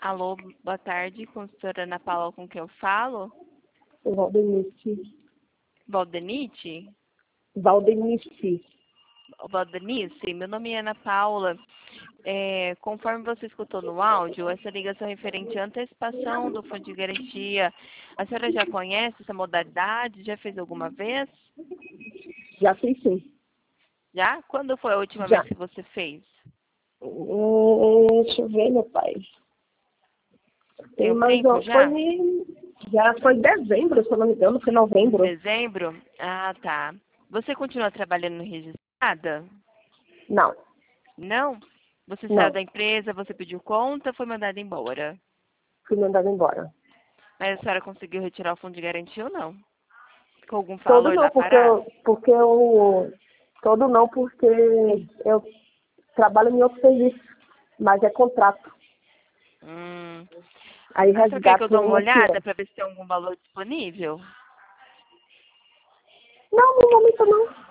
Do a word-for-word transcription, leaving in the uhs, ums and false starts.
Alô, boa tarde, consultora Ana Paula, com quem eu falo? Valdenice. Valdenite? Valdenice. Valdenice, meu nome é Ana Paula. É, conforme você escutou no áudio, essa ligação é referente à antecipação do fundo de garantia. A senhora já conhece essa modalidade? Já fez alguma vez? Já fiz sim. Já? Quando foi a última Já. vez que você fez? Hum, deixa eu ver, meu pai. Tem Tem um mais tempo um. já? Foi. Já foi dezembro, se eu não me engano, foi Em novembro. dezembro? Ah, tá. Você continua trabalhando registrada? Não, Não? Você saiu não. da empresa, você pediu conta, foi mandada embora? Fui mandado embora. Mas a senhora conseguiu retirar o fundo de garantia ou não? Com algum Todo valor não, lá porque parado? eu, porque eu. Todo não, porque eu trabalho em outro serviço, mas é contrato. Hum. Aí A senhora quer que eu resgate dê uma mesmo que é. olhada para ver se tem algum valor disponível? Não, no momento não.